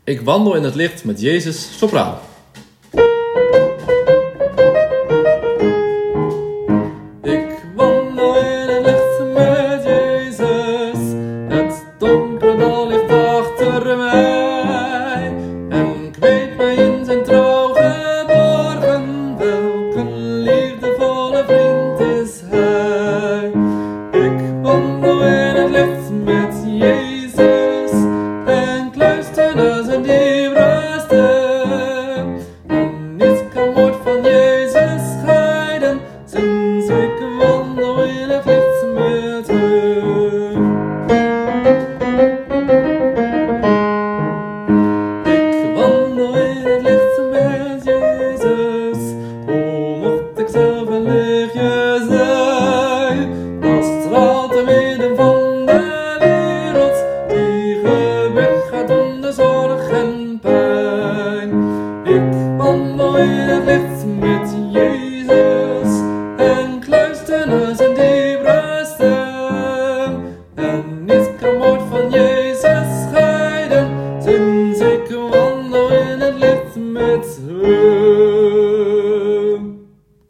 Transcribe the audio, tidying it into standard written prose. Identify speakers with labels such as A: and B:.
A: Ik wandel in het licht met Jezus, sopraan. Ik wandel in het licht met Jezus, het donkere dal ligt achter mij. En ik weet mij in zijn trouw geborgen, welke liefdevolle vriend is hij. Ik wandel in het licht met Jezus, en ik luister naar zijn diepere stem. En niets kan ooit van Jezus scheiden, sinds ik wandel in het licht met hem. Ik wandel in het licht met Jezus, o mocht ik zelf een lichtje zijn. Dat straalt te midden van de wereld, die weg gaat onder zorg en pijn. Ik wandel in het licht met Jezus, en ik luister naar zijn diepere stem. En niets kan ooit van Jezus scheiden, sinds ik wandel in het licht met hem.